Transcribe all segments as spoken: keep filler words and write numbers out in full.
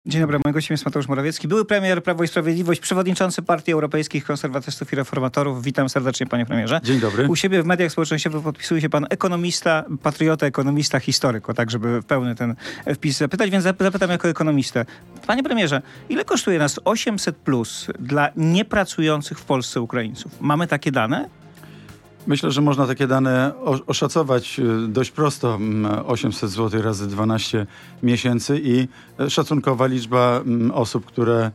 Dzień dobry, moim gościem jest Mateusz Morawiecki, były premier Prawo i Sprawiedliwość, przewodniczący Partii Europejskich Konserwatystów i Reformatorów. Witam serdecznie, panie premierze. Dzień dobry. U siebie w mediach społecznościowych podpisuje się pan ekonomista, patriota, ekonomista, historyk, tak żeby pełny ten wpis zapytać, więc zapytam jako ekonomistę. Panie premierze, ile kosztuje nas osiemset plus dla niepracujących w Polsce Ukraińców? Mamy takie dane? Myślę, że można takie dane oszacować dość prosto. osiemset złotych razy dwanaście miesięcy i szacunkowa liczba osób, które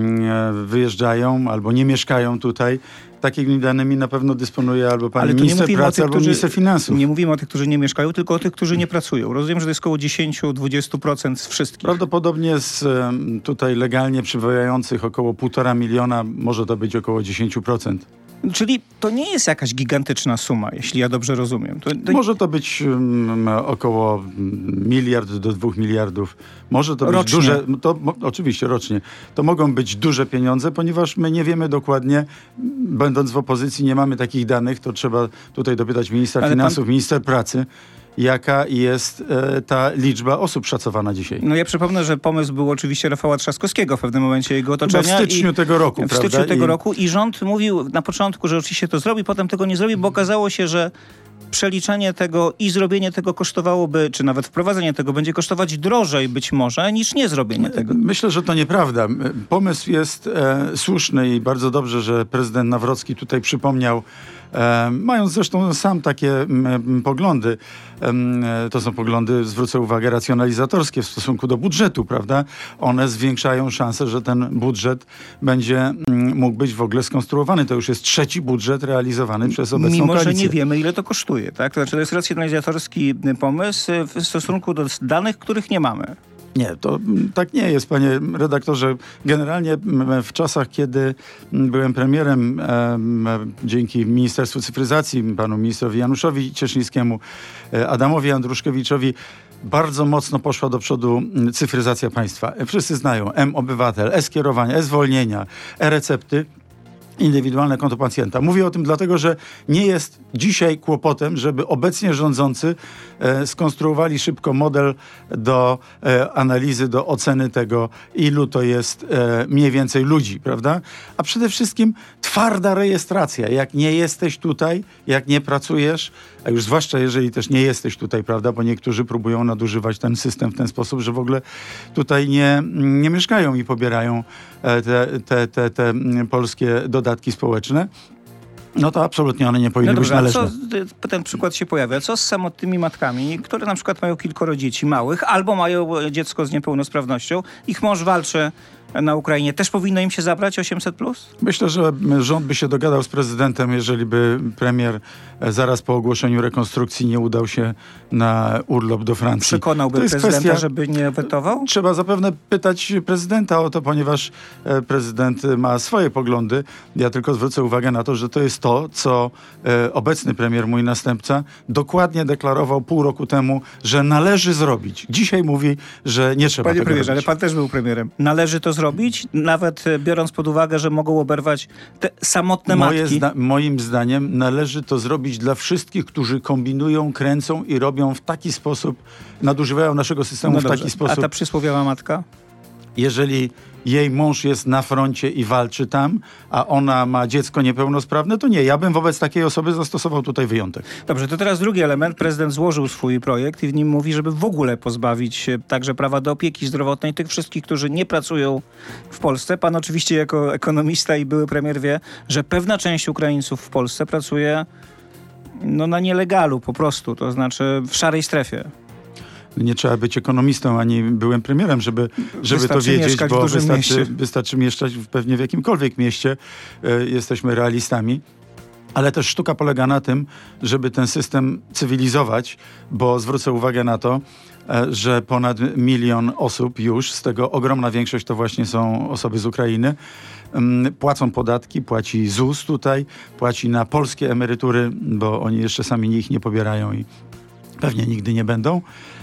wyjeżdżają albo nie mieszkają tutaj. Takimi danymi na pewno dysponuje albo pan minister pracy, tych, albo którzy, minister finansów. Nie mówimy o tych, którzy nie mieszkają, tylko o tych, którzy nie pracują. Rozumiem, że to jest około dziesięć do dwudziestu procent z wszystkich. Prawdopodobnie z tutaj legalnie przybywających około półtora miliona może to być około dziesięć procent. Czyli to nie jest jakaś gigantyczna suma, jeśli ja dobrze rozumiem. To, to... Może to być um, około miliard do dwóch miliardów. Może to rocznie. być duże, to, mo, oczywiście rocznie. To mogą być duże pieniądze, ponieważ my nie wiemy dokładnie, będąc w opozycji, nie mamy takich danych, to trzeba tutaj dopytać ministra Ale finansów, pan... minister pracy, jaka jest e, ta liczba osób szacowana dzisiaj. No ja przypomnę, że pomysł był oczywiście Rafała Trzaskowskiego w pewnym momencie, jego otoczenia. Chyba w styczniu i, tego roku, W prawda? styczniu tego I... roku i rząd mówił na początku, że oczywiście to zrobi, potem tego nie zrobi, bo okazało się, że przeliczenie tego i zrobienie tego kosztowałoby, czy nawet wprowadzenie tego będzie kosztować drożej być może, niż nie zrobienie tego. Myślę, że to nieprawda. Pomysł jest e, słuszny i bardzo dobrze, że prezydent Nawrocki tutaj przypomniał, e, mając zresztą sam takie m, poglądy, e, to są poglądy, zwrócę uwagę, racjonalizatorskie w stosunku do budżetu, prawda? One zwiększają szansę, że ten budżet będzie m, mógł być w ogóle skonstruowany. To już jest trzeci budżet realizowany przez obecną Mimo, koalicję. że nie wiemy, ile to kosztuje. Tak? To znaczy, to jest racjonalizatorski pomysł w stosunku do danych, których nie mamy. Nie, to tak nie jest, panie redaktorze. Generalnie w czasach, kiedy byłem premierem, e, dzięki Ministerstwu Cyfryzacji, panu ministrowi Januszowi Cieszyńskiemu, e, Adamowi Andruszkiewiczowi, bardzo mocno poszła do przodu cyfryzacja państwa. Wszyscy znają M-Obywatel, E-Skierowania, E-Zwolnienia, E-Recepty. Indywidualne konto pacjenta. Mówię o tym dlatego, że nie jest dzisiaj kłopotem, żeby obecnie rządzący e, skonstruowali szybko model do e, analizy, do oceny tego, ilu to jest e, mniej więcej ludzi, prawda? A przede wszystkim twarda rejestracja. Jak nie jesteś tutaj, jak nie pracujesz, a już zwłaszcza jeżeli też nie jesteś tutaj, prawda? Bo niektórzy próbują nadużywać ten system w ten sposób, że w ogóle tutaj nie, nie mieszkają i pobierają e, te, te, te, te polskie dodatki społeczne, no to absolutnie one nie powinny no być należne. Co, ten przykład się pojawia. Co z samotnymi matkami, które na przykład mają kilkoro dzieci małych albo mają dziecko z niepełnosprawnością? Ich mąż walczy na Ukrainie. Też powinno im się zabrać osiemset plus? Myślę, że rząd by się dogadał z prezydentem, jeżeli by premier zaraz po ogłoszeniu rekonstrukcji nie udał się na urlop do Francji. Przekonałby prezydenta, kwestia, żeby nie wetował? Trzeba zapewne pytać prezydenta o to, ponieważ prezydent ma swoje poglądy. Ja tylko zwrócę uwagę na to, że to jest to, co obecny premier, mój następca, dokładnie deklarował pół roku temu, że należy zrobić. Dzisiaj mówi, że nie trzeba Panie tego premierze, robić. ale pan też był premierem. Należy to zrobić, nawet biorąc pod uwagę, że mogą oberwać te samotne Moje matki. Zda- moim zdaniem należy to zrobić dla wszystkich, którzy kombinują, kręcą i robią w taki sposób, nadużywają naszego systemu No w dobrze. taki sposób. A ta przysłowiowa matka? Jeżeli jej mąż jest na froncie i walczy tam, a ona ma dziecko niepełnosprawne, to nie. Ja bym wobec takiej osoby zastosował tutaj wyjątek. Dobrze, to teraz drugi element. Prezydent złożył swój projekt i w nim mówi, żeby w ogóle pozbawić się także prawa do opieki zdrowotnej tych wszystkich, którzy nie pracują w Polsce. Pan oczywiście jako ekonomista i były premier wie, że pewna część Ukraińców w Polsce pracuje no, na nielegalu po prostu, to znaczy w szarej strefie. Nie trzeba być ekonomistą, ani byłem premierem, żeby, żeby to wiedzieć, bo wystarczy, wystarczy mieszkać pewnie w jakimkolwiek mieście. E, jesteśmy realistami. Ale też sztuka polega na tym, żeby ten system cywilizować, bo zwrócę uwagę na to, e, że ponad milion osób już, z tego ogromna większość to właśnie są osoby z Ukrainy, m, płacą podatki, płaci ZUS tutaj, płaci na polskie emerytury, bo oni jeszcze sami ich nie pobierają i pewnie nigdy nie będą.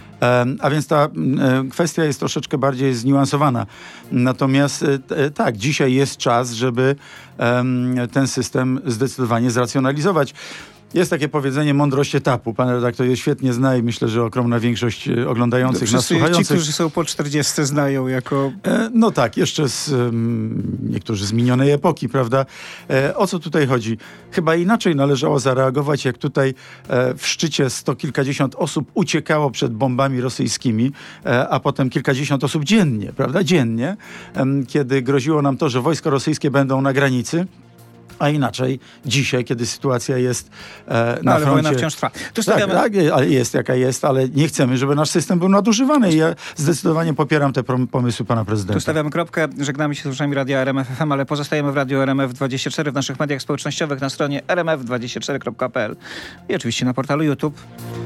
A więc ta kwestia jest troszeczkę bardziej zniuansowana. Natomiast tak, dzisiaj jest czas, żeby ten system zdecydowanie zracjonalizować. Jest takie powiedzenie mądrość etapu. Pan redaktor je świetnie zna i myślę, że ogromna większość oglądających nas, Wszyscy słuchających. ci, którzy są po czterdziestce znają jako... E, no tak, jeszcze z, um, niektórzy z minionej epoki, prawda? E, o co tutaj chodzi? Chyba inaczej należało zareagować, jak tutaj e, w szczycie sto kilkadziesiąt osób uciekało przed bombami rosyjskimi, e, a potem kilkadziesiąt osób dziennie, prawda? Dziennie, e, kiedy groziło nam to, że wojska rosyjskie będą na granicy. A inaczej dzisiaj, kiedy sytuacja jest e, no, na ale froncie... wojna wciąż trwa. Tu stawiamy... Tak, tak, ale jest jaka jest, ale nie chcemy, żeby nasz system był nadużywany i ja zdecydowanie popieram te pomysły pana prezydenta. Tu stawiamy kropkę, żegnamy się z słuchaczami Radia R M F F M, ale pozostajemy w Radiu R M F dwadzieścia cztery, w naszych mediach społecznościowych, na stronie r m f dwadzieścia cztery kropka p l i oczywiście na portalu YouTube.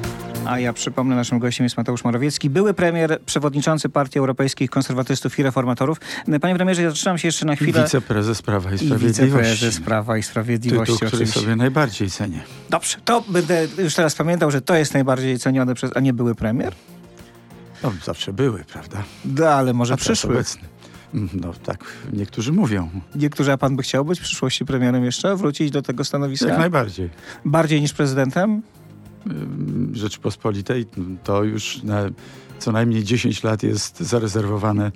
A ja przypomnę, naszym gościem jest Mateusz Morawiecki, były premier, przewodniczący Partii Europejskich Konserwatystów i Reformatorów. Panie premierze, ja zatrzymam się jeszcze na chwilę. Wiceprezes Prawa i Sprawiedliwości. I wiceprezes Prawa i Sprawiedliwości. Tytuł, który sobie najbardziej cenię. Dobrze, to będę już teraz pamiętał, że to jest najbardziej cenione przez... A nie były premier? No, zawsze były, prawda? Da, ale może A przyszły. Obecny. No tak, niektórzy mówią. Niektórzy, a pan by chciał być w przyszłości premierem jeszcze? Wrócić do tego stanowiska? Jak najbardziej. Bardziej niż prezydentem? Rzeczypospolitej to już na co najmniej dziesięć lat jest zarezerwowane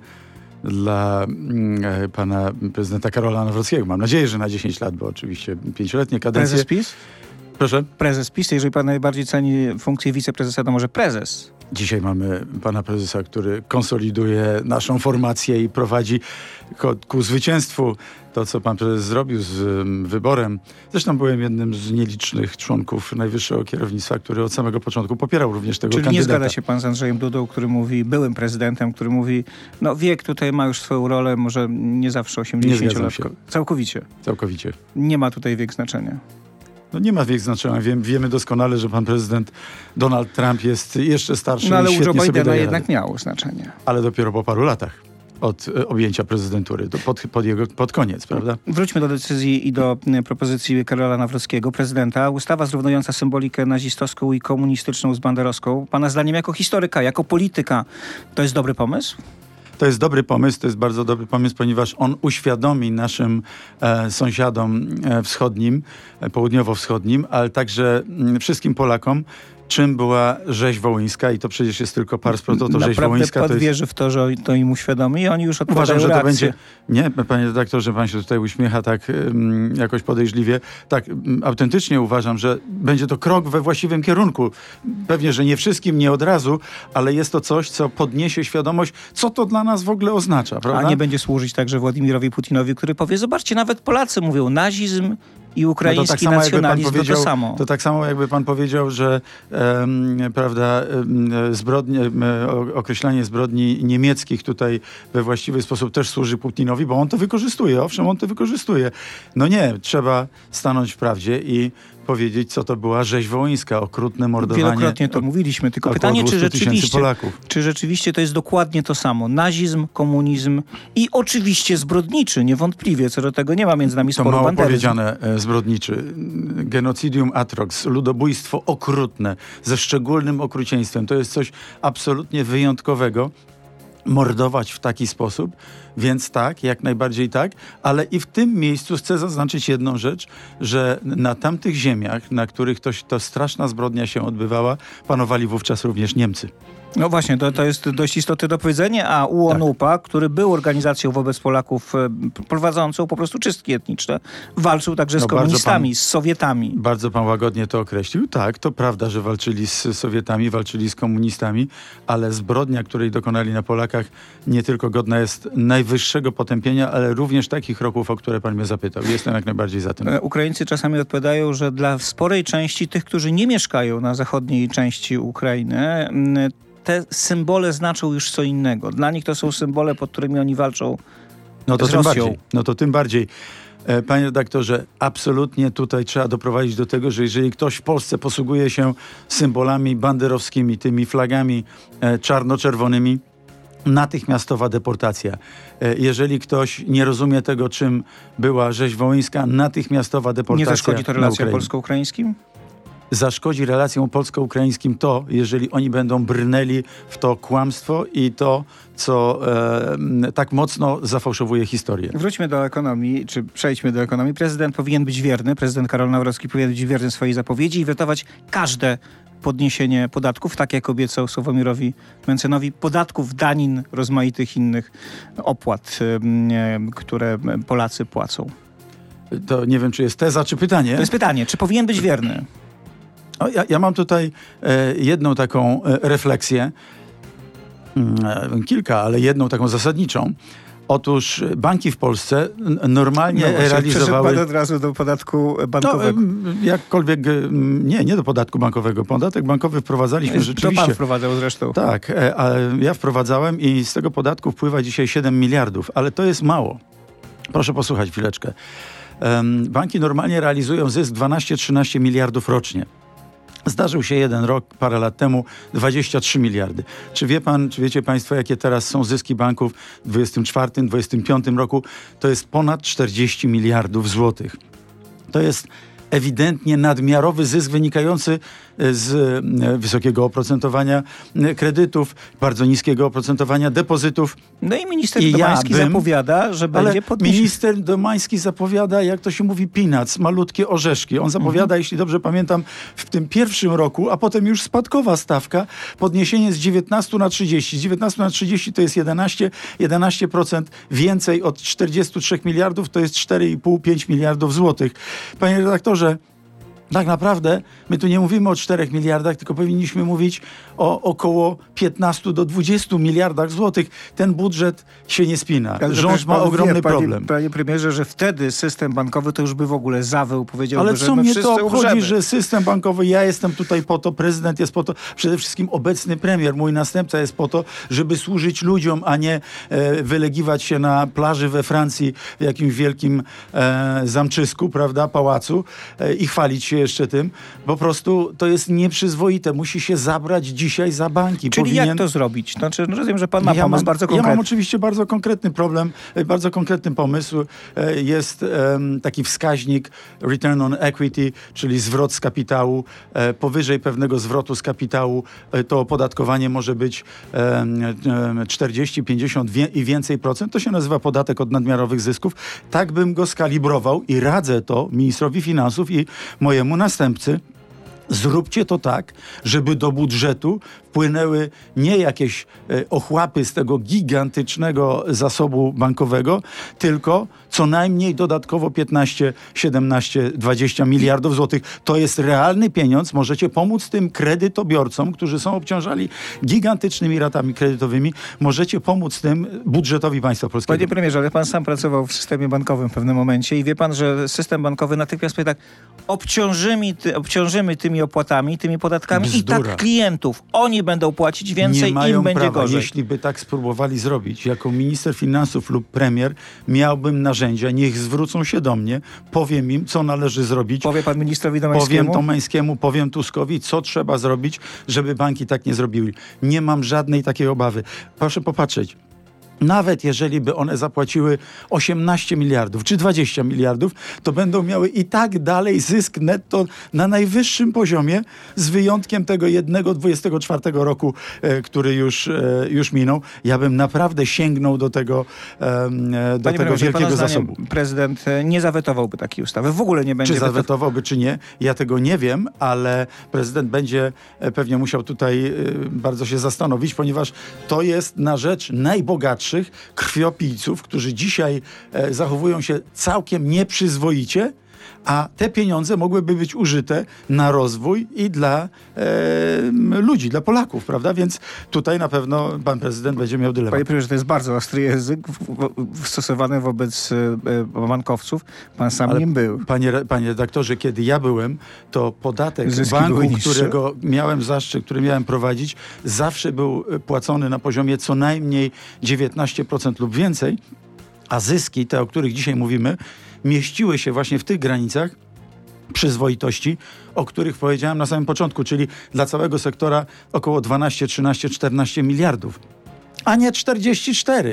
dla e, pana prezydenta Karola Nawrockiego. Mam nadzieję, że na dziesięć lat, bo oczywiście pięcioletnie kadencje... Prezes PiS? Proszę? Prezes PiS. Jeżeli pan najbardziej ceni funkcję wiceprezesa, to może prezes? Dzisiaj mamy pana prezesa, który konsoliduje naszą formację i prowadzi ku, ku zwycięstwu. To, co pan prezes zrobił z um, wyborem. Zresztą byłem jednym z nielicznych członków najwyższego kierownictwa, który od samego początku popierał również tego Czyli kandydata. nie zgadza się pan z Andrzejem Dudą, który mówi, byłym prezydentem, który mówi, no wiek tutaj ma już swoją rolę, może nie zawsze osiemdziesiąt lat. Całkowicie. Całkowicie. Nie ma tutaj wiek znaczenia. No nie ma wiek znaczenia. Wiem, wiemy doskonale, że pan prezydent Donald Trump jest jeszcze starszy no, ale i świetnie u Joe sobie Bidena daje jednak radę. miało znaczenie. Ale dopiero po paru latach od e, objęcia prezydentury, do, pod, pod, jego, pod koniec, prawda? Wróćmy do decyzji i do y, propozycji Karola Nawrockiego, prezydenta. Ustawa zrównująca symbolikę nazistowską i komunistyczną z banderowską. Pana zdaniem jako historyka, jako polityka, to jest dobry pomysł? To jest dobry pomysł, to jest bardzo dobry pomysł, ponieważ on uświadomi naszym e, sąsiadom e, wschodnim, e, południowo-wschodnim, ale także m, wszystkim Polakom, czym była rzeź wołyńska i to przecież jest tylko pars pro toto. Rzeź wołyńska Naprawdę to pan jest... wierzy w to, że to im uświadomi i oni już odpowiadają Uważam, że to reakcję. będzie... Nie, panie redaktorze, pan się tutaj uśmiecha tak um, jakoś podejrzliwie. Tak, um, autentycznie uważam, że będzie to krok we właściwym kierunku. Pewnie, że nie wszystkim, nie od razu, ale jest to coś, co podniesie świadomość, co to dla nas w ogóle oznacza, prawda? A nie będzie służyć także Władimirowi Putinowi, który powie, zobaczcie, nawet Polacy mówią, nazizm i ukraiński no to tak nacjonalizm to to samo. To tak samo jakby pan powiedział, że um, prawda, um, zbrodnie, um, określanie zbrodni niemieckich tutaj we właściwy sposób też służy Putinowi, bo on to wykorzystuje. Owszem, on to wykorzystuje. No nie, trzeba stanąć w prawdzie i powiedzieć, co to była rzeź wołyńska, okrutne mordowanie. Wielokrotnie to mówiliśmy, tylko pytanie, czy rzeczywiście, czy rzeczywiście to jest dokładnie to samo. Nazizm, komunizm i oczywiście zbrodniczy, niewątpliwie, co do tego nie ma między nami sporu. To mało banderyzm. powiedziane, e, zbrodniczy. Genocidium atrox, ludobójstwo okrutne, ze szczególnym okrucieństwem. To jest coś absolutnie wyjątkowego. Mordować w taki sposób, więc tak, jak najbardziej tak, ale i w tym miejscu chcę zaznaczyć jedną rzecz, że na tamtych ziemiach, na których to, to straszna zbrodnia się odbywała, panowali wówczas również Niemcy. No właśnie, to, to jest dość istotne dopowiedzenie, a U O N U P A, tak. który był organizacją wobec Polaków e, prowadzącą po prostu czystki etniczne, walczył także no z komunistami, pan, z Sowietami. Bardzo pan łagodnie to określił. Tak, to prawda, że walczyli z Sowietami, walczyli z komunistami, ale zbrodnia, której dokonali na Polakach, nie tylko godna jest najwyższego potępienia, ale również takich roków, o które pan mnie zapytał. Jestem jak najbardziej za tym. E, Ukraińcy czasami odpowiadają, że dla sporej części tych, którzy nie mieszkają na zachodniej części Ukrainy, m, te symbole znaczą już co innego. Dla nich to są symbole, pod którymi oni walczą no to z tym Rosją. Bardziej. No to tym bardziej. E, panie redaktorze, absolutnie tutaj trzeba doprowadzić do tego, że jeżeli ktoś w Polsce posługuje się symbolami banderowskimi, tymi flagami e, czarno-czerwonymi, natychmiastowa deportacja. E, jeżeli ktoś nie rozumie tego, czym była rzeź wołyńska, natychmiastowa deportacja. Nie zaszkodzi to relacjom polsko-ukraińskim? zaszkodzi relacjom polsko-ukraińskim to, jeżeli oni będą brnęli w to kłamstwo i to, co e, tak mocno zafałszowuje historię. Wróćmy do ekonomii, czy przejdźmy do ekonomii. Prezydent powinien być wierny, prezydent Karol Nawrocki powinien być wierny swojej zapowiedzi i wetować każde podniesienie podatków, tak jak obiecał Sławomirowi Mentzenowi, podatków, danin, rozmaitych innych opłat, które Polacy płacą. To nie wiem, czy jest teza, czy pytanie. To jest pytanie, czy powinien być wierny? O, ja, ja mam tutaj e, jedną taką e, refleksję, e, kilka, ale jedną taką zasadniczą. Otóż banki w Polsce n- normalnie no właśnie, realizowały... Pan od razu do podatku bankowego. No, jakkolwiek, nie, nie do podatku bankowego. Podatek bankowy wprowadzaliśmy To rzeczywiście. pan wprowadzał zresztą. Tak, e, a ja wprowadzałem i z tego podatku wpływa dzisiaj siedem miliardów, ale to jest mało. Proszę posłuchać chwileczkę. Um, banki normalnie realizują zysk dwanaście trzynaście miliardów rocznie. Zdarzył się jeden rok, parę lat temu, dwadzieścia trzy miliardy. Czy wie pan, czy wiecie państwo, jakie teraz są zyski banków w dwudziestym czwartym, dwudziestym piątym roku? To jest ponad czterdzieści miliardów złotych. To jest ewidentnie nadmiarowy zysk wynikający z wysokiego oprocentowania kredytów, bardzo niskiego oprocentowania depozytów. No i minister I Domański ja bym, zapowiada, że będzie podniesiony. Minister Domański zapowiada, jak to się mówi, peanuts, malutkie orzeszki. On zapowiada, mhm. jeśli dobrze pamiętam, w tym pierwszym roku, a potem już spadkowa stawka, podniesienie z dziewiętnastu na trzydzieści. Z dziewiętnastu na trzydzieści to jest jedenaście, jedenaście procent więcej od czterdziestu trzech miliardów, to jest cztery i pół do pięciu miliardów złotych. Panie redaktorze, tak naprawdę my tu nie mówimy o czterech miliardach, tylko powinniśmy mówić o około piętnastu do dwudziestu miliardach złotych. Ten budżet się nie spina. Ale Rząd ma ogromny wie, problem. Panie, panie premierze, że wtedy system bankowy to już by w ogóle zawył, powiedziałby, Ale że co my mnie wszyscy to obchodzi, umrzemy. że system bankowy, ja jestem tutaj po to, prezydent jest po to, przede wszystkim obecny premier, mój następca jest po to, żeby służyć ludziom, a nie e, wylegiwać się na plaży we Francji w jakimś wielkim e, zamczysku, prawda, pałacu e, i chwalić się jeszcze tym. Po prostu to jest nieprzyzwoite. Musi się zabrać dzisiaj za banki. Czyli Powinien... jak to zrobić? Znaczy, no rozumiem, że pan ma ja pomysł mam, bardzo konkretny. Ja mam oczywiście bardzo konkretny problem, bardzo konkretny pomysł. Jest um, taki wskaźnik return on equity, czyli zwrot z kapitału. E, powyżej pewnego zwrotu z kapitału e, to opodatkowanie może być e, czterdzieści, pięćdziesiąt wie, i więcej procent. To się nazywa podatek od nadmiarowych zysków. Tak bym go skalibrował i radzę to ministrowi finansów i mojemu następcy. Zróbcie to tak, żeby do budżetu wpłynęły nie jakieś e, ochłapy z tego gigantycznego zasobu bankowego, tylko co najmniej dodatkowo piętnaście, siedemnaście, dwadzieścia miliardów złotych. To jest realny pieniądz. Możecie pomóc tym kredytobiorcom, którzy są obciążali gigantycznymi ratami kredytowymi. Możecie pomóc tym budżetowi państwa polskiego. Panie premierze, ale pan sam pracował w systemie bankowym w pewnym momencie i wie pan, że system bankowy natychmiast powie tak, obciążymy, ty, obciążymy tymi opłatami, tymi podatkami Bzdura. i tak klientów. Oni będą płacić więcej, nie mają im będzie prawa. gorzej. Jeśli by tak spróbowali zrobić, jako minister finansów lub premier, miałbym narzędzia, niech zwrócą się do mnie, powiem im, co należy zrobić. Powie pan ministrowi Domańskiemu? Powiem Domańskiemu, powiem Tuskowi, co trzeba zrobić, żeby banki tak nie zrobiły. Nie mam żadnej takiej obawy. Proszę popatrzeć. Nawet jeżeli by one zapłaciły osiemnaście miliardów czy dwadzieścia miliardów, to będą miały i tak dalej zysk netto na najwyższym poziomie, z wyjątkiem tego jednego dwudziestego czwartego roku, e, który już, e, już minął. Ja bym naprawdę sięgnął do tego, e, do Panie tego premierze, wielkiego pana zasobu. Prezydent nie zawetowałby takiej ustawy. W ogóle nie będzie. Czy zawetowałby, czy nie? Ja tego nie wiem, ale prezydent będzie pewnie musiał tutaj e, bardzo się zastanowić, ponieważ to jest na rzecz najbogatszych krwiopijców, którzy dzisiaj e, zachowują się całkiem nieprzyzwoicie, a te pieniądze mogłyby być użyte na rozwój i dla e, ludzi, dla Polaków, prawda? Więc tutaj na pewno pan prezydent będzie miał dylemat. Panie premierze, to jest bardzo ostry język w, w, stosowany wobec e, bankowców. Pan sam Ale nim był. Panie, panie redaktorze, kiedy ja byłem, to podatek Zyski banku, były niższe? którego miałem zaszczyt, który miałem prowadzić, zawsze był płacony na poziomie co najmniej dziewiętnaście procent lub więcej, a zyski, te, o których dzisiaj mówimy, mieściły się właśnie w tych granicach przyzwoitości, o których powiedziałem na samym początku, czyli dla całego sektora około dwanaście, trzynaście, czternaście miliardów, a nie czterdzieści cztery.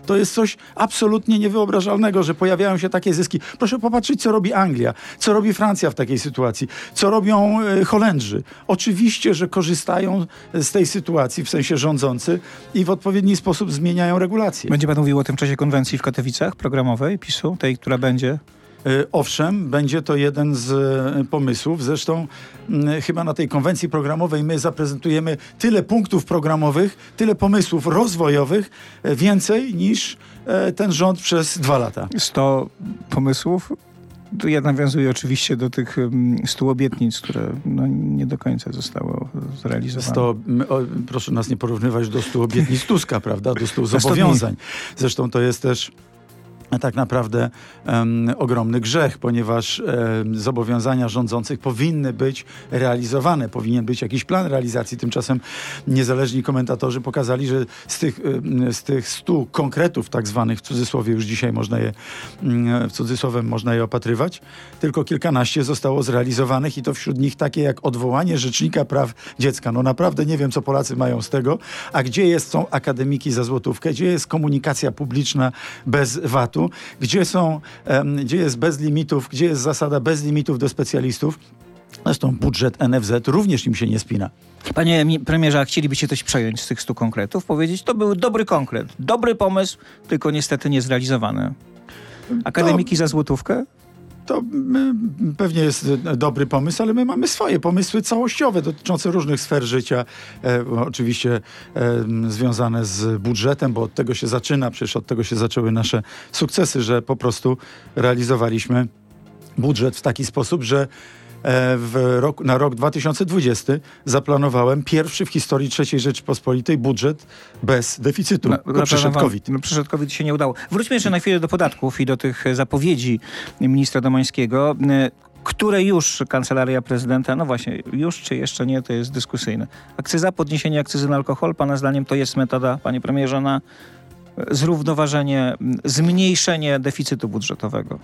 To jest coś absolutnie niewyobrażalnego, że pojawiają się takie zyski. Proszę popatrzeć, co robi Anglia, co robi Francja w takiej sytuacji, co robią e, Holendrzy. Oczywiście, że korzystają z tej sytuacji, w sensie rządzący, i w odpowiedni sposób zmieniają regulacje. Będzie pan mówił o tym w czasie konwencji w Katowicach programowej PiSu, tej, która będzie? Owszem, będzie to jeden z pomysłów. Zresztą chyba na tej konwencji programowej my zaprezentujemy tyle punktów programowych, tyle pomysłów rozwojowych, więcej niż ten rząd przez dwa lata. sto pomysłów? Tu ja nawiązuję oczywiście do tych stu obietnic, które no, nie do końca zostały zrealizowane. sto, o, proszę nas nie porównywać do stu obietnic Tuska, prawda? Do stu zobowiązań. Zresztą to jest też tak naprawdę um, ogromny grzech, ponieważ um, zobowiązania rządzących powinny być realizowane. Powinien być jakiś plan realizacji. Tymczasem niezależni komentatorzy pokazali, że z tych, um, z tych stu konkretów tak zwanych, w cudzysłowie już dzisiaj można je, um, w cudzysłowem można je opatrywać, tylko kilkanaście zostało zrealizowanych i to wśród nich takie jak odwołanie Rzecznika Praw Dziecka. No naprawdę nie wiem, co Polacy mają z tego. A gdzie jest, są akademiki za złotówkę? Gdzie jest komunikacja publiczna bez vatu? Gdzie są, um, gdzie jest bez limitów, gdzie jest zasada bez limitów do specjalistów? Zresztą budżet N F Z również im się nie spina. Panie premierze, a chcielibyście coś przejąć z tych stu konkretów? Powiedzieć, to był dobry konkret, dobry pomysł, tylko niestety niezrealizowany. Akademiki to... za złotówkę? To my, pewnie jest dobry pomysł, ale my mamy swoje pomysły całościowe dotyczące różnych sfer życia. E, oczywiście e, związane z budżetem, bo od tego się zaczyna, przecież od tego się zaczęły nasze sukcesy, że po prostu realizowaliśmy budżet w taki sposób, że w roku, na rok dwa tysiące dwudziesty zaplanowałem pierwszy w historii trzeciej Rzeczypospolitej budżet bez deficytu. No, no, przyszedł COVID. No, przyszedł COVID, się nie udało. Wróćmy jeszcze na chwilę do podatków i do tych zapowiedzi ministra Domańskiego, które już Kancelaria Prezydenta, no właśnie, już czy jeszcze nie, to jest dyskusyjne. Akcyza, podniesienie akcyzy na alkohol, pana zdaniem to jest metoda, panie premierze, na zrównoważenie, zmniejszenie deficytu budżetowego?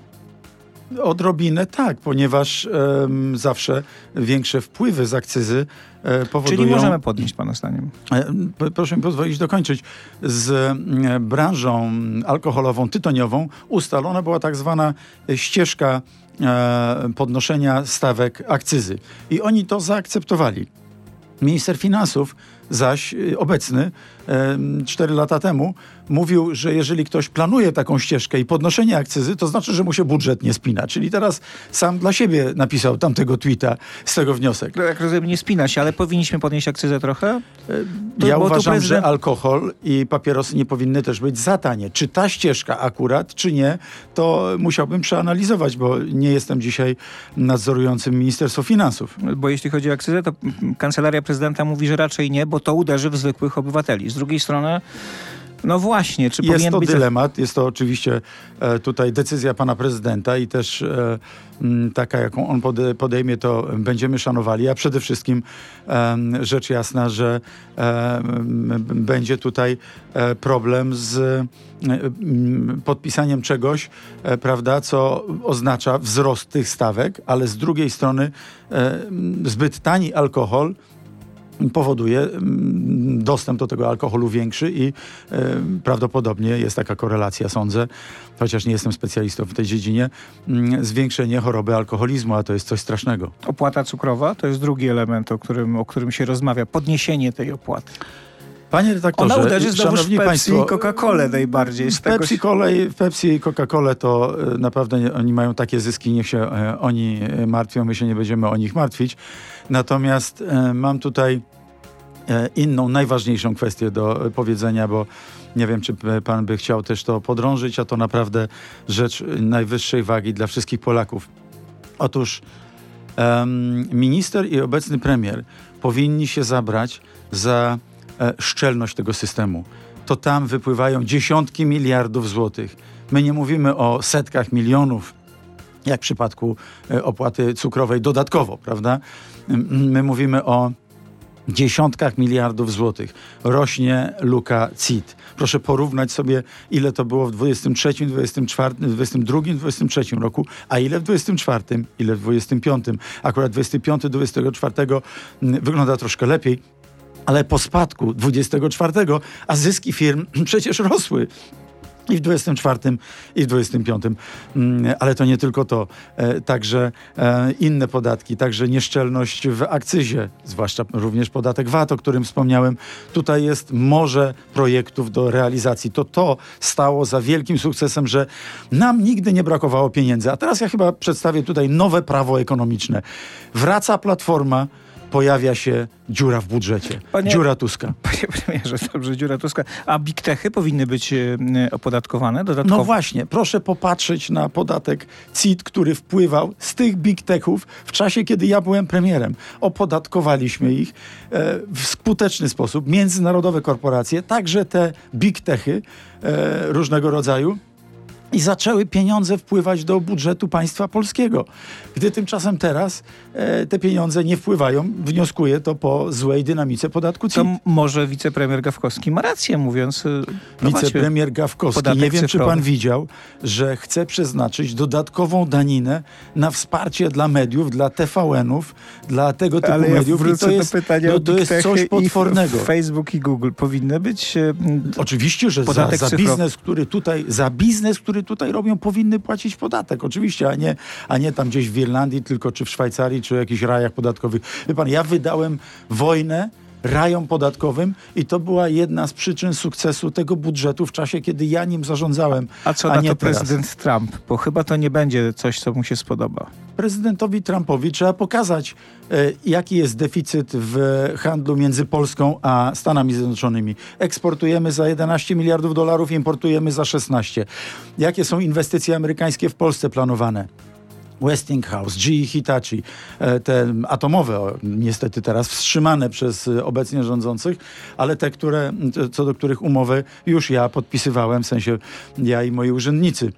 Odrobinę tak, ponieważ um, zawsze większe wpływy z akcyzy e, powodują... Czyli możemy podnieść, pana zdaniem? E, proszę mi pozwolić dokończyć. Z e, branżą alkoholową, tytoniową ustalona była tak zwana ścieżka e, podnoszenia stawek akcyzy. I oni to zaakceptowali. Minister Finansów zaś obecny cztery lata temu mówił, że jeżeli ktoś planuje taką ścieżkę i podnoszenie akcyzy, to znaczy, że mu się budżet nie spina. Czyli teraz sam dla siebie napisał tamtego tweeta z tego wniosek. No, jak rozumiem, nie spina się, ale powinniśmy podnieść akcyzę trochę? To, ja uważam, prezydent... że alkohol i papierosy nie powinny też być za tanie. Czy ta ścieżka akurat, czy nie, to musiałbym przeanalizować, bo nie jestem dzisiaj nadzorującym Ministerstwo Finansów. Bo jeśli chodzi o akcyzę, to Kancelaria Prezydenta mówi, że raczej nie, bo to uderzy w zwykłych obywateli. Z drugiej strony, no właśnie, czy jest powinien to być... dylemat, jest to oczywiście e, tutaj decyzja pana prezydenta i też e, m, taka, jaką on pode, podejmie, to będziemy szanowali, a przede wszystkim e, rzecz jasna, że e, m, będzie tutaj e, problem z e, m, podpisaniem czegoś, e, prawda, co oznacza wzrost tych stawek, ale z drugiej strony e, zbyt tani alkohol powoduje dostęp do tego alkoholu większy i e, prawdopodobnie jest taka korelacja, sądzę, chociaż nie jestem specjalistą w tej dziedzinie, m, zwiększenie choroby alkoholizmu, a to jest coś strasznego. Opłata cukrowa to jest drugi element, o którym, o którym się rozmawia. Podniesienie tej opłaty. Panie redaktorze, ona uderzy znowuż w Pepsi państwo, i Coca-Colę najbardziej. W Pepsi, tego... kolej, w Pepsi i Coca-Colę to e, naprawdę nie, oni mają takie zyski, niech się e, oni martwią, my się nie będziemy o nich martwić. Natomiast e, mam tutaj e, inną, najważniejszą kwestię do powiedzenia, bo nie wiem, czy pan by chciał też to podrążyć, a to naprawdę rzecz najwyższej wagi dla wszystkich Polaków. Otóż e, minister i obecny premier powinni się zabrać za szczelność tego systemu. To tam wypływają dziesiątki miliardów złotych. My nie mówimy o setkach milionów, jak w przypadku opłaty cukrowej dodatkowo, prawda? My mówimy o dziesiątkach miliardów złotych. Rośnie luka C I T. Proszę porównać sobie, ile to było w dwudziestym trzecim, dwudziestym czwartym, dwudziestym drugim, dwudziestym trzecim roku, a ile w dwudziestym czwartym, ile w dwudziestym piątym. Akurat dwudziesty piąty, dwudziestego czwartego wygląda troszkę lepiej, ale po spadku dwudziestego czwartego, a zyski firm przecież rosły. I w dwudziestym czwartym i w dwudziestym piątym. Ale to nie tylko to. Także inne podatki, także nieszczelność w akcyzie, zwłaszcza również podatek V A T, o którym wspomniałem. Tutaj jest morze projektów do realizacji. To to stało za wielkim sukcesem, że nam nigdy nie brakowało pieniędzy. A teraz ja chyba przedstawię tutaj nowe prawo ekonomiczne. Wraca Platforma, pojawia się dziura w budżecie. Panie, dziura Tuska. Panie premierze, dobrze, dziura Tuska. A big techy powinny być e, opodatkowane dodatkowo? No właśnie, proszę popatrzeć na podatek C I T, który wpływał z tych big techów w czasie, kiedy ja byłem premierem. Opodatkowaliśmy ich e, w skuteczny sposób. Międzynarodowe korporacje, także te big techy e, różnego rodzaju. I zaczęły pieniądze wpływać do budżetu państwa polskiego. Gdy tymczasem teraz e, te pieniądze nie wpływają, wnioskuję to po złej dynamice podatku C I T. To może wicepremier Gawkowski ma rację, mówiąc... Wicepremier Gawkowski, nie wiem, czy pan widział, że chce przeznaczyć dodatkową daninę na wsparcie dla mediów, dla T V N-ów, dla tego typu Ale mediów. Ja I to jest, do pytania no, to jest coś potwornego. I Facebook i Google powinny być... E, Oczywiście, że za, za biznes, który tutaj, za biznes, który tutaj robią, powinny płacić podatek. Oczywiście, a nie, a nie tam gdzieś w Irlandii, tylko czy w Szwajcarii, czy w jakichś rajach podatkowych. Wie pan, ja wydałem wojnę rajom podatkowym i to była jedna z przyczyn sukcesu tego budżetu w czasie, kiedy ja nim zarządzałem. A co a na nie to teraz. prezydent Trump? Bo chyba to nie będzie coś, co mu się spodoba. Prezydentowi Trumpowi trzeba pokazać, e, jaki jest deficyt w handlu między Polską a Stanami Zjednoczonymi. Eksportujemy za jedenaście miliardów dolarów, importujemy za szesnaście. Jakie są inwestycje amerykańskie w Polsce planowane? Westinghouse, G E, Hitachi, te atomowe, niestety teraz wstrzymane przez obecnie rządzących, ale te, które, co do których umowy już ja podpisywałem, w sensie ja i moi urzędnicy.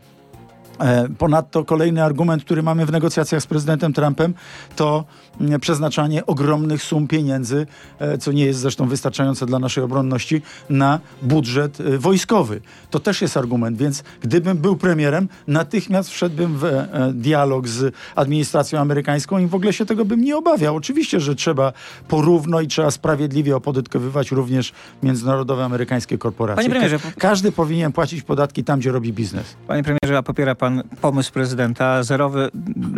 Ponadto kolejny argument, który mamy w negocjacjach z prezydentem Trumpem, to przeznaczanie ogromnych sum pieniędzy, co nie jest zresztą wystarczające dla naszej obronności, na budżet wojskowy. To też jest argument, więc gdybym był premierem, natychmiast wszedłbym w dialog z administracją amerykańską i w ogóle się tego bym nie obawiał. Oczywiście, że trzeba porówno i trzeba sprawiedliwie opodatkowywać również międzynarodowe amerykańskie korporacje. Panie premierze, Każdy powinien płacić podatki tam, gdzie robi biznes. Panie premierze, a popiera pan pomysł prezydenta zerowy,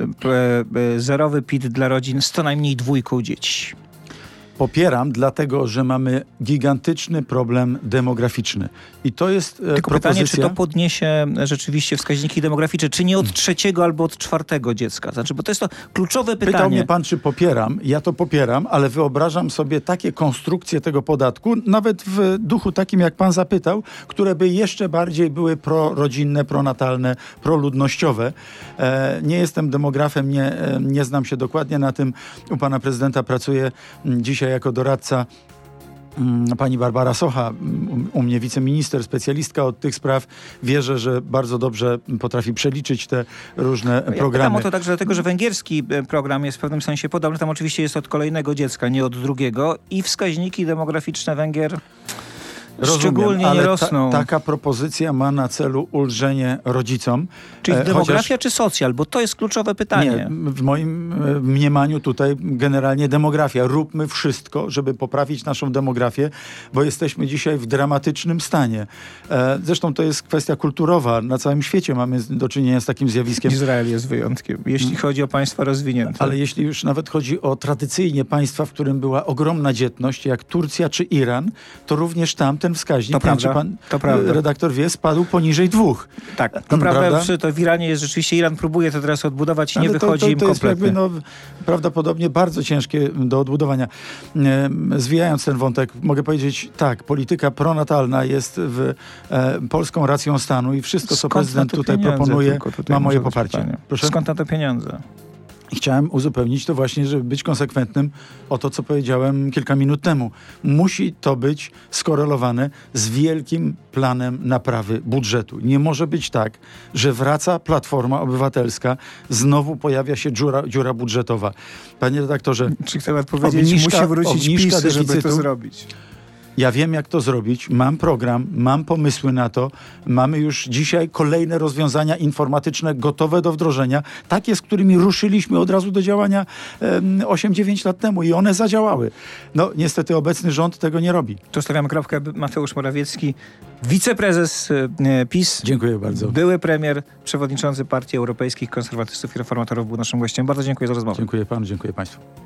e, zerowy P I T dla rodzin z co najmniej dwójką dzieci? Popieram, dlatego że mamy gigantyczny problem demograficzny. I to jest e, Tylko propozycja... pytanie, czy to podniesie rzeczywiście wskaźniki demograficzne, czy nie od trzeciego albo od czwartego dziecka? Znaczy, bo to jest to kluczowe pytanie. Pytał mnie pan, czy popieram. Ja to popieram, ale wyobrażam sobie takie konstrukcje tego podatku, nawet w duchu takim, jak pan zapytał, które by jeszcze bardziej były prorodzinne, pronatalne, proludnościowe. E, nie jestem demografem, nie, e, nie znam się dokładnie na tym. U pana prezydenta pracuję dzisiaj jako doradca pani Barbara Socha, u mnie wiceminister, specjalistka od tych spraw. Wierzę, że bardzo dobrze potrafi przeliczyć te różne ja programy. Pytam o to także dlatego, że węgierski program jest w pewnym sensie podobny. Tam oczywiście jest od kolejnego dziecka, nie od drugiego. I wskaźniki demograficzne Węgier Rozumiem, szczególnie ale nie rosną. Ta, taka propozycja ma na celu ulżenie rodzicom. Czyli e, demografia chociaż... czy socjal? Bo to jest kluczowe pytanie. Nie, w moim e, mniemaniu tutaj generalnie demografia. Róbmy wszystko, żeby poprawić naszą demografię, bo jesteśmy dzisiaj w dramatycznym stanie. E, zresztą to jest kwestia kulturowa. Na całym świecie mamy do czynienia z takim zjawiskiem. Izrael jest wyjątkiem, jeśli hmm. chodzi o państwa rozwinięte. Ale jeśli już nawet chodzi o tradycyjnie państwa, w którym była ogromna dzietność, jak Turcja czy Iran, to również tam ten wskaźnik, to prawda, czy pan to prawda. redaktor wie, spadł poniżej dwóch. Tak, to prawda, prawda? To w Iranie jest rzeczywiście, Iran próbuje to teraz odbudować i nie Ale wychodzi to, to, im to kompletnie. Jest jakby, no, prawdopodobnie bardzo ciężkie do odbudowania. Zwijając ten wątek, mogę powiedzieć tak, polityka pronatalna jest w e, polską racją stanu i wszystko, co Skąd prezydent tutaj proponuje, tutaj ma moje poparcie. Proszę? Skąd na to pieniądze? I chciałem uzupełnić to właśnie, żeby być konsekwentnym o to, co powiedziałem kilka minut temu. Musi to być skorelowane z wielkim planem naprawy budżetu. Nie może być tak, że wraca Platforma Obywatelska, znowu pojawia się dziura, dziura budżetowa. Panie redaktorze... Czy chcę powiedzieć, obniżka, musi wrócić PiS, żeby to zrobić? Ja wiem, jak to zrobić. Mam program, mam pomysły na to. Mamy już dzisiaj kolejne rozwiązania informatyczne gotowe do wdrożenia. Takie, z którymi ruszyliśmy od razu do działania osiem dziewięć lat temu i one zadziałały. No niestety obecny rząd tego nie robi. Tu stawiamy kropkę. Mateusz Morawiecki, wiceprezes e, PiS. Dziękuję bardzo. Były premier, przewodniczący Partii Europejskich Konserwatystów i Reformatorów był naszym gościem. Bardzo dziękuję za rozmowę. Dziękuję panu, dziękuję państwu.